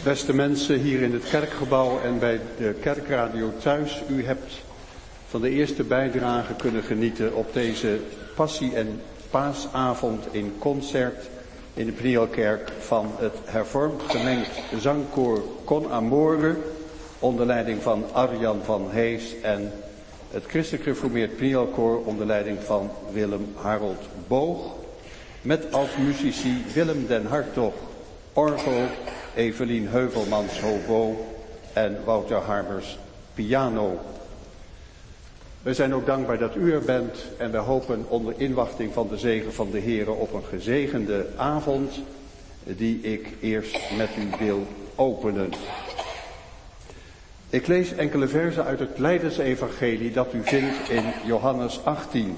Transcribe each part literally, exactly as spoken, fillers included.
Beste mensen hier in het kerkgebouw en bij de kerkradio thuis, u hebt van de eerste bijdrage kunnen genieten op deze passie- en paasavond in concert in de Pnielkerk van het hervormd gemengd zangkoor Con Amore onder leiding van Arjan van Hees en het christelijk gereformeerd Pnielkoor onder leiding van Willem Harold Boog, met als muzici Willem den Hartog orgel, Evelien Heuvelmans hobo en Wouter Harbers piano. We zijn ook dankbaar dat u er bent en we hopen onder inwachting van de zegen van de Heere op een gezegende avond die ik eerst met u wil openen. Ik lees enkele verzen uit het Lijdensevangelie dat u vindt in Johannes achttien.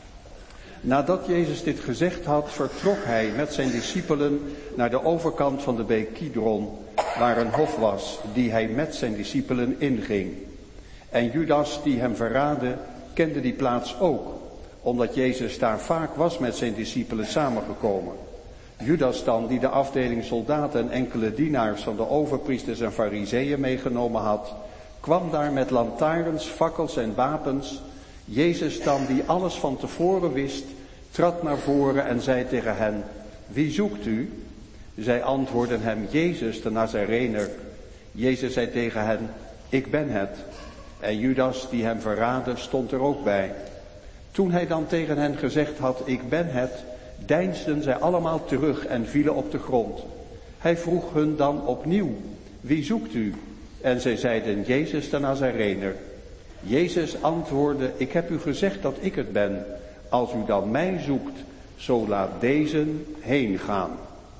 Nadat Jezus dit gezegd had, vertrok hij met zijn discipelen naar de overkant van de beek Kidron, waar een hof was, die hij met zijn discipelen inging. En Judas, die hem verraadde, kende die plaats ook, omdat Jezus daar vaak was met zijn discipelen samengekomen. Judas dan, die de afdeling soldaten en enkele dienaars van de overpriesters en fariseeën meegenomen had, kwam daar met lantaarns, fakkels en wapens. Jezus dan, die alles van tevoren wist, trad naar voren en zei tegen hen: wie zoekt u? Zij antwoordden hem: Jezus, de Nazarener. Jezus zei tegen hen: ik ben het. En Judas, die hem verraadde, stond er ook bij. Toen hij dan tegen hen gezegd had: ik ben het, deinsden zij allemaal terug en vielen op de grond. Hij vroeg hun dan opnieuw: wie zoekt u? En zij zeiden: Jezus, de Nazarener. Jezus antwoordde: ik heb u gezegd dat ik het ben. Als u dan mij zoekt, zo laat deze heen gaan.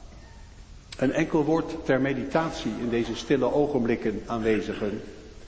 Een enkel woord ter meditatie in deze stille ogenblikken aanwezigen.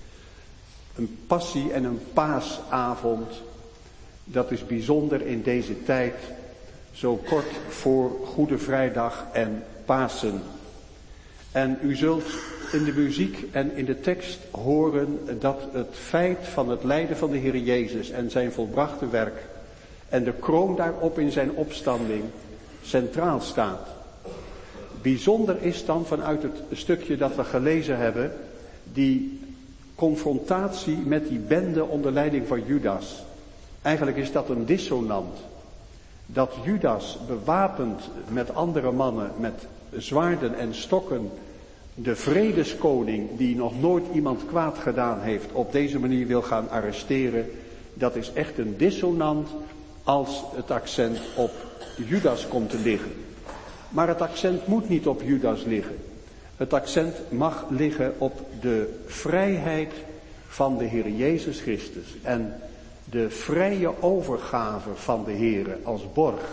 Een passie- en een paasavond, dat is bijzonder in deze tijd, zo kort voor Goede Vrijdag en Pasen. En u zult in de muziek en in de tekst horen dat het feit van het lijden van de Heer Jezus en zijn volbrachte werk en de kroon daarop in zijn opstanding centraal staat. Bijzonder is dan vanuit het stukje dat we gelezen hebben, die confrontatie met die bende onder leiding van Judas. Eigenlijk is dat een dissonant. Dat Judas bewapend met andere mannen, met zwaarden en stokken, de vredeskoning die nog nooit iemand kwaad gedaan heeft, op deze manier wil gaan arresteren. Dat is echt een dissonant als het accent op Judas komt te liggen. Maar het accent moet niet op Judas liggen. Het accent mag liggen op de vrijheid van de Heer Jezus Christus en de vrije overgave van de Heer als borg.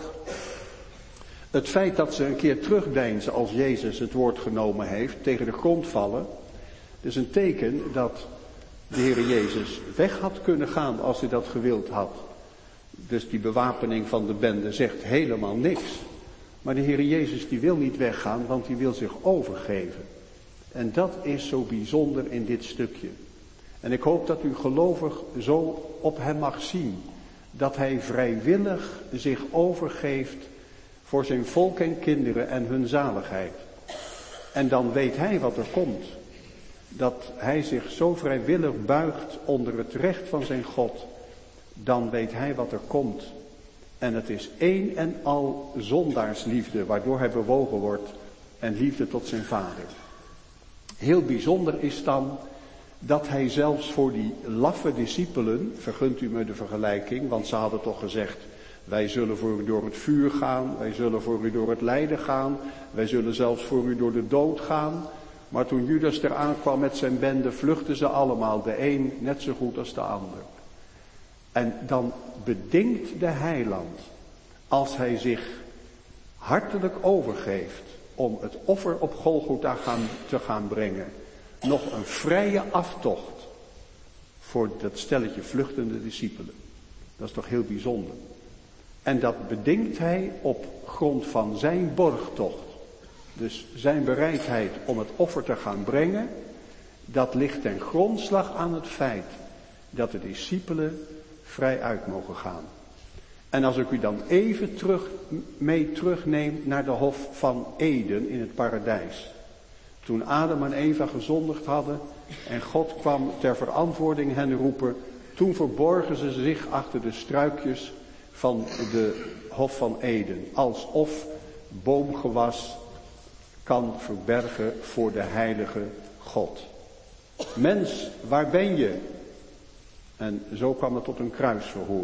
Het feit dat ze een keer terugdeinzen als Jezus het woord genomen heeft, tegen de grond vallen, is een teken dat de Heer Jezus weg had kunnen gaan als hij dat gewild had. Dus die bewapening van de bende zegt helemaal niks. Maar de Heer Jezus die wil niet weggaan, want hij wil zich overgeven. En dat is zo bijzonder in dit stukje. En ik hoop dat u gelovig zo op hem mag zien. Dat hij vrijwillig zich overgeeft voor zijn volk en kinderen en hun zaligheid. En dan weet hij wat er komt. Dat hij zich zo vrijwillig buigt onder het recht van zijn God. Dan weet hij wat er komt. En het is één en al zondaarsliefde waardoor hij bewogen wordt en liefde tot zijn vader. Heel bijzonder is dan dat hij zelfs voor die laffe discipelen, vergunt u me de vergelijking, want ze hadden toch gezegd: wij zullen voor u door het vuur gaan, wij zullen voor u door het lijden gaan, wij zullen zelfs voor u door de dood gaan. Maar toen Judas eraan kwam met zijn bende, vluchtten ze allemaal, de een net zo goed als de ander. En dan bedingt de heiland, als hij zich hartelijk overgeeft om het offer op Golgotha gaan, te gaan brengen, nog een vrije aftocht voor dat stelletje vluchtende discipelen. Dat is toch heel bijzonder. En dat bedingt hij op grond van zijn borgtocht. Dus zijn bereidheid om het offer te gaan brengen, dat ligt ten grondslag aan het feit dat de discipelen vrij uit mogen gaan. En als ik u dan even terug, mee terugneem naar de hof van Eden in het paradijs. Toen Adam en Eva gezondigd hadden en God kwam ter verantwoording hen roepen, toen verborgen ze zich achter de struikjes van de Hof van Eden. Alsof boomgewas kan verbergen voor de heilige God. Mens, waar ben je? En zo kwam het tot een kruisverhoor.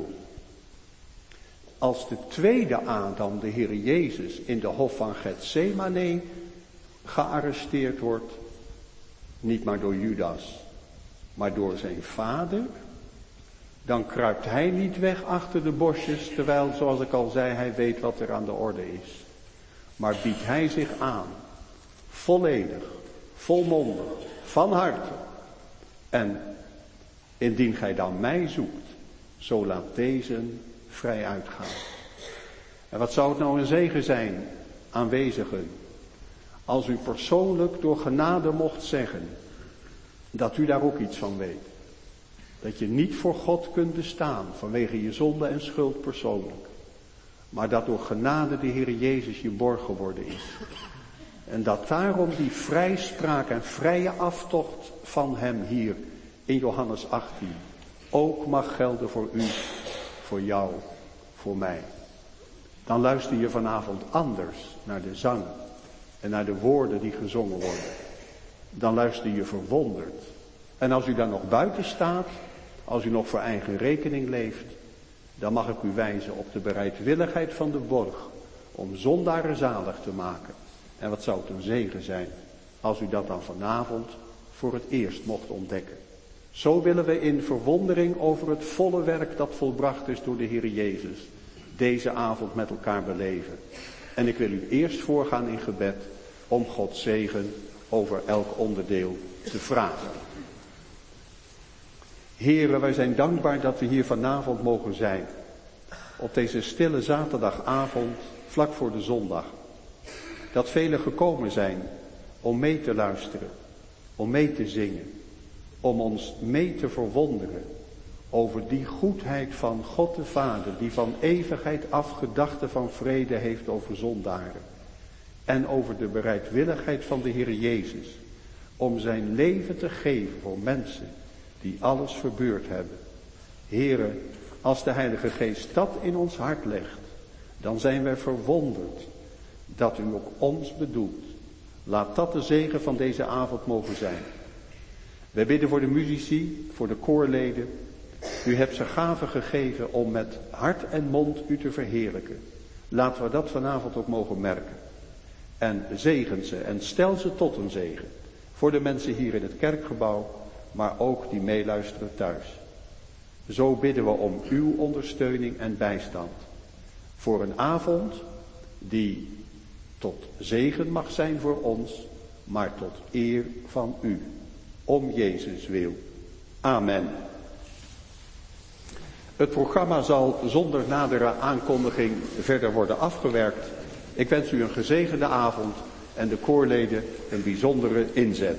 Als de tweede Adam, de Heer Jezus, in de Hof van Getsemane gearresteerd wordt, niet maar door Judas, maar door zijn vader, dan kruipt hij niet weg achter de bosjes, terwijl, zoals ik al zei, hij weet wat er aan de orde is. Maar biedt hij zich aan, volledig, volmondig, van harte. En indien gij dan mij zoekt, zo laat deze vrij uitgaan. En wat zou het nou een zegen zijn, aanwezigen, als u persoonlijk door genade mocht zeggen dat u daar ook iets van weet. Dat je niet voor God kunt bestaan vanwege je zonde en schuld persoonlijk. Maar dat door genade de Heer Jezus je borg geworden is. En dat daarom die vrijspraak en vrije aftocht van hem hier in Johannes achttien ook mag gelden voor u, voor jou, voor mij. Dan luister je vanavond anders naar de zang en naar de woorden die gezongen worden. Dan luister je verwonderd. En als u dan nog buiten staat, als u nog voor eigen rekening leeft, dan mag ik u wijzen op de bereidwilligheid van de borg om zondaren zalig te maken. En wat zou het een zegen zijn als u dat dan vanavond voor het eerst mocht ontdekken. Zo willen we in verwondering over het volle werk dat volbracht is door de Heer Jezus deze avond met elkaar beleven. En ik wil u eerst voorgaan in gebed om Gods zegen over elk onderdeel te vragen. Heren, wij zijn dankbaar dat we hier vanavond mogen zijn. Op deze stille zaterdagavond, vlak voor de zondag. Dat velen gekomen zijn om mee te luisteren, om mee te zingen, om ons mee te verwonderen over die goedheid van God de Vader, die van eeuwigheid af gedachten van vrede heeft over zondaren. En over de bereidwilligheid van de Heer Jezus om zijn leven te geven voor mensen die alles verbeurd hebben. Here, als de Heilige Geest dat in ons hart legt, dan zijn wij verwonderd dat u ook ons bedoelt. Laat dat de zegen van deze avond mogen zijn. Wij bidden voor de muzici, voor de koorleden. U hebt ze gaven gegeven om met hart en mond u te verheerlijken. Laten we dat vanavond ook mogen merken. En zegen ze en stel ze tot een zegen. Voor de mensen hier in het kerkgebouw, maar ook die meeluisteren thuis. Zo bidden we om uw ondersteuning en bijstand. Voor een avond die tot zegen mag zijn voor ons, maar tot eer van u. Om Jezus wil. Amen. Het programma zal zonder nadere aankondiging verder worden afgewerkt. Ik wens u een gezegende avond en de koorleden een bijzondere inzet.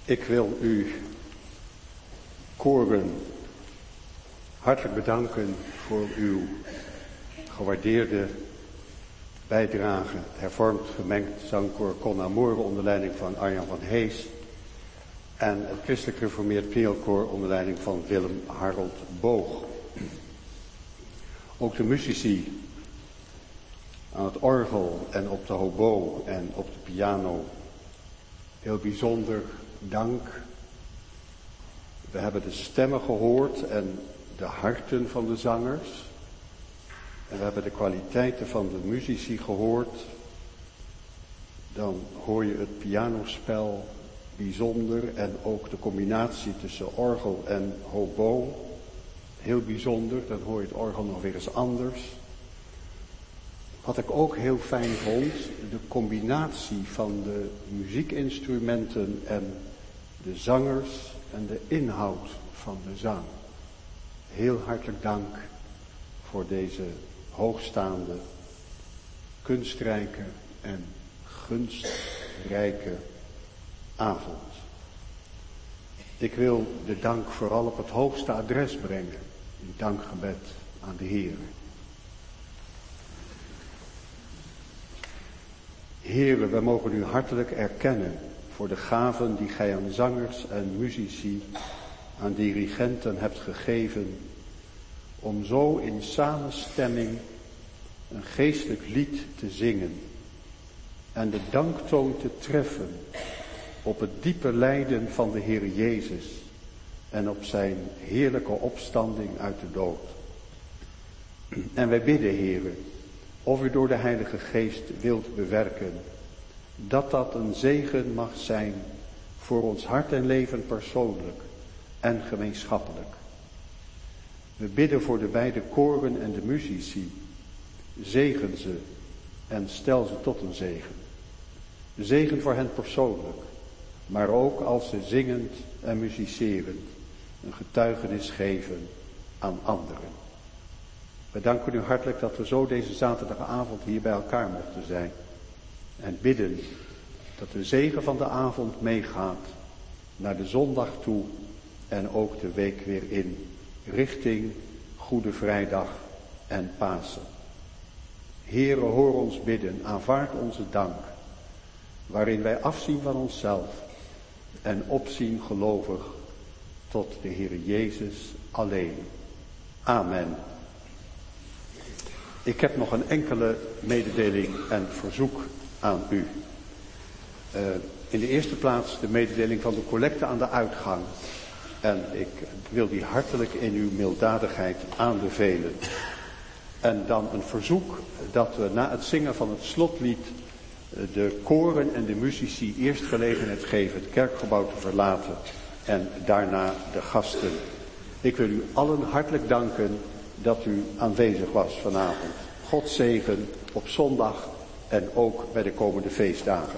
Ik wil u, koren, hartelijk bedanken voor uw gewaardeerde bijdrage. Het hervormd gemengd zangkoor Con Amore onder leiding van Arjan van Hees. En het christelijk gereformeerd prieelkoor onder leiding van Willem Harold Boog. Ook de muzici aan het orgel en op de hobo en op de piano. Heel bijzonder dank. We hebben de stemmen gehoord en de harten van de zangers. En we hebben de kwaliteiten van de muzici gehoord. Dan hoor je het pianospel bijzonder en ook de combinatie tussen orgel en hobo. Heel bijzonder, dan hoor je het orgel nog weer eens anders. Wat ik ook heel fijn vond, de combinatie van de muziekinstrumenten en de zangers en de inhoud van de zang. Heel hartelijk dank voor deze hoogstaande, kunstrijke en gunstrijke avond. Ik wil de dank vooral op het hoogste adres brengen, in dankgebed aan de Heer. Heere, wij mogen u hartelijk erkennen voor de gaven die gij aan zangers en muzici, aan dirigenten hebt gegeven, om zo in samenstemming een geestelijk lied te zingen en de danktoon te treffen op het diepe lijden van de Heer Jezus en op zijn heerlijke opstanding uit de dood. En wij bidden, Heere, of u door de Heilige Geest wilt bewerken, dat dat een zegen mag zijn voor ons hart en leven persoonlijk en gemeenschappelijk. We bidden voor de beide koren en de muzici. Zegen ze en stel ze tot een zegen. Zegen voor hen persoonlijk, maar ook als ze zingend en muzicerend een getuigenis geven aan anderen. We danken u hartelijk dat we zo deze zaterdagavond hier bij elkaar mochten zijn. En bidden dat de zegen van de avond meegaat naar de zondag toe en ook de week weer in, richting Goede Vrijdag en Pasen. Heere, hoor ons bidden, aanvaard onze dank, waarin wij afzien van onszelf en opzien gelovig tot de Heer Jezus alleen. Amen. Ik heb nog een enkele mededeling en verzoek aan u. Uh, in de eerste plaats de mededeling van de collecte aan de uitgang. En ik wil die hartelijk in uw milddadigheid aanbevelen. En dan een verzoek dat we na het zingen van het slotlied de koren en de muzici eerst gelegenheid geven het kerkgebouw te verlaten en daarna de gasten. Ik wil u allen hartelijk danken dat u aanwezig was vanavond. God zegen op zondag en ook bij de komende feestdagen.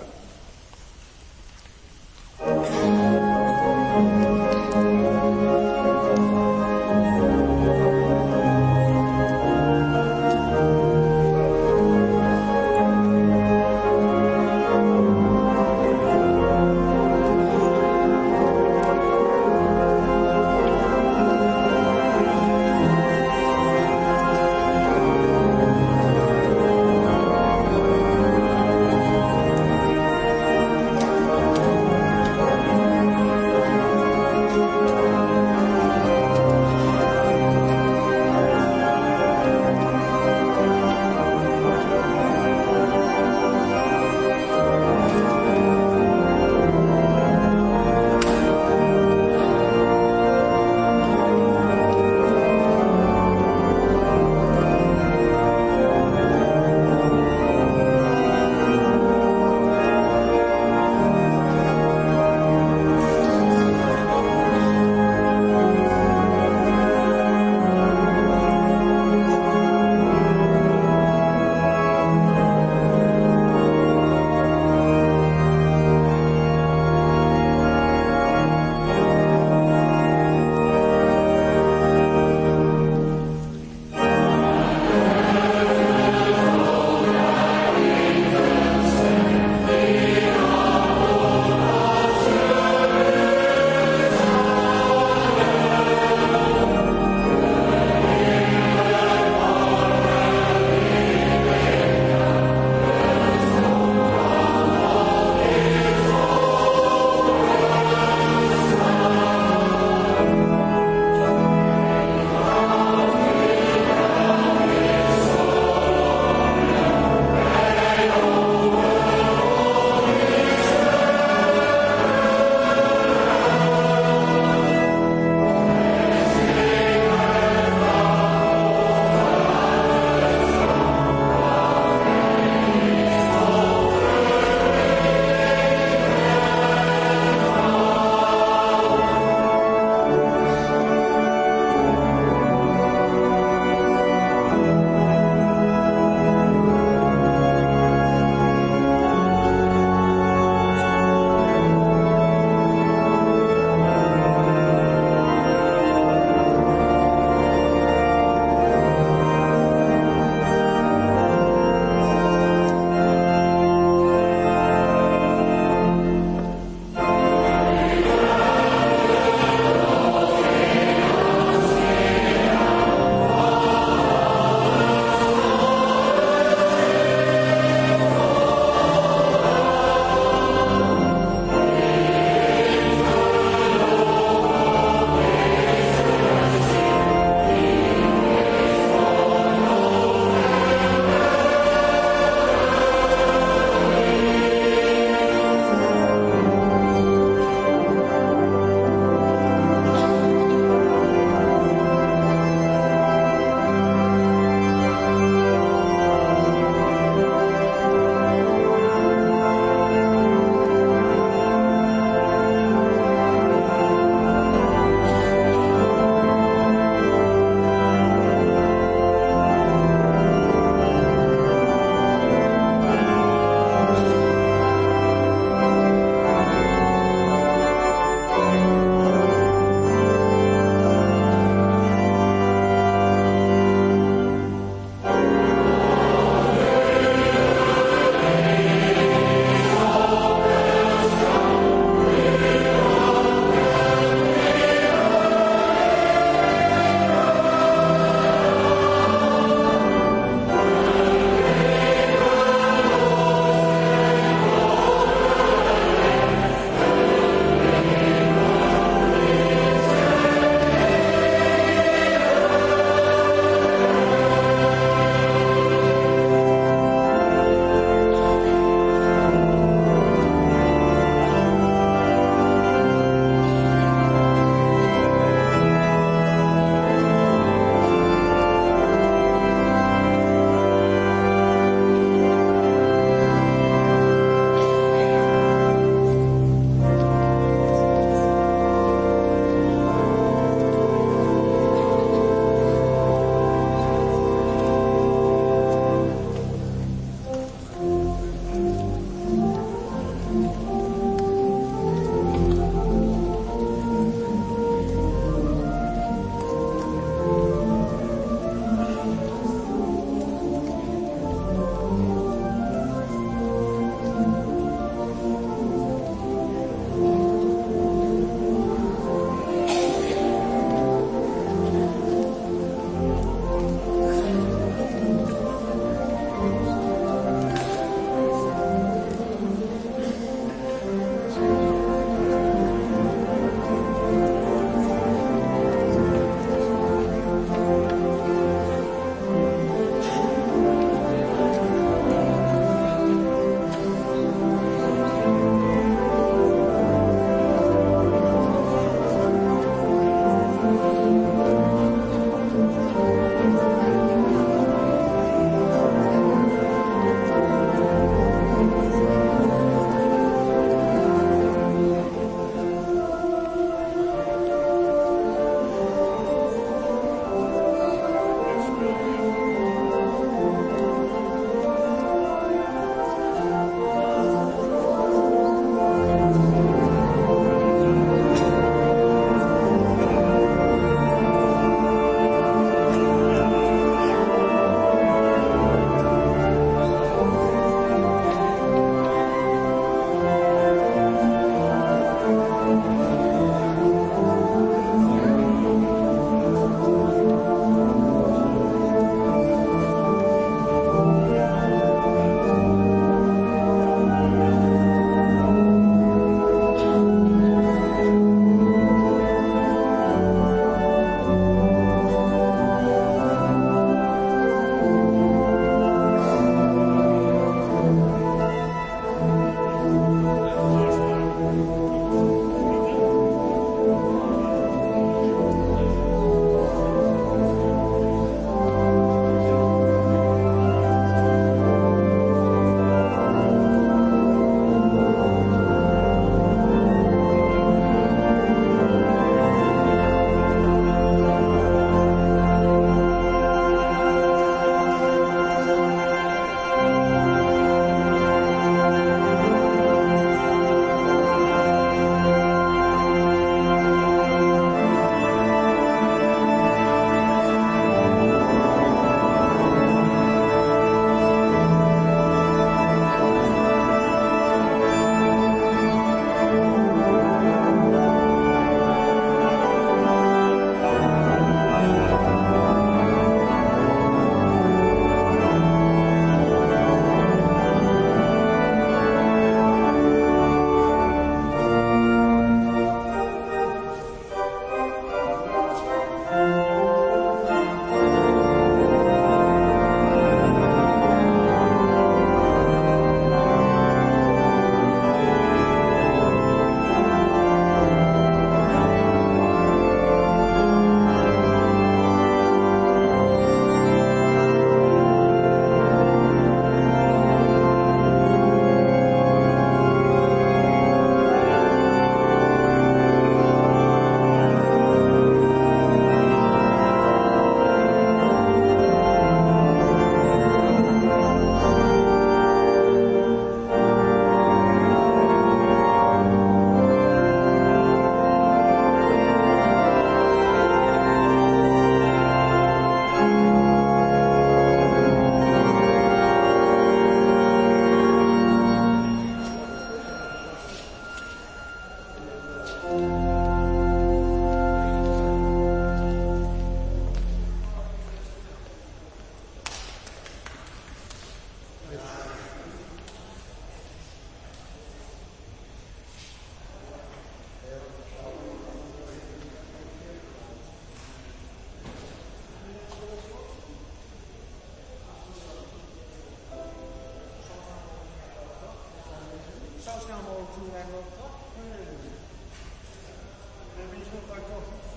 toen hij nog dacht, we hebben niet zo vaak koffie.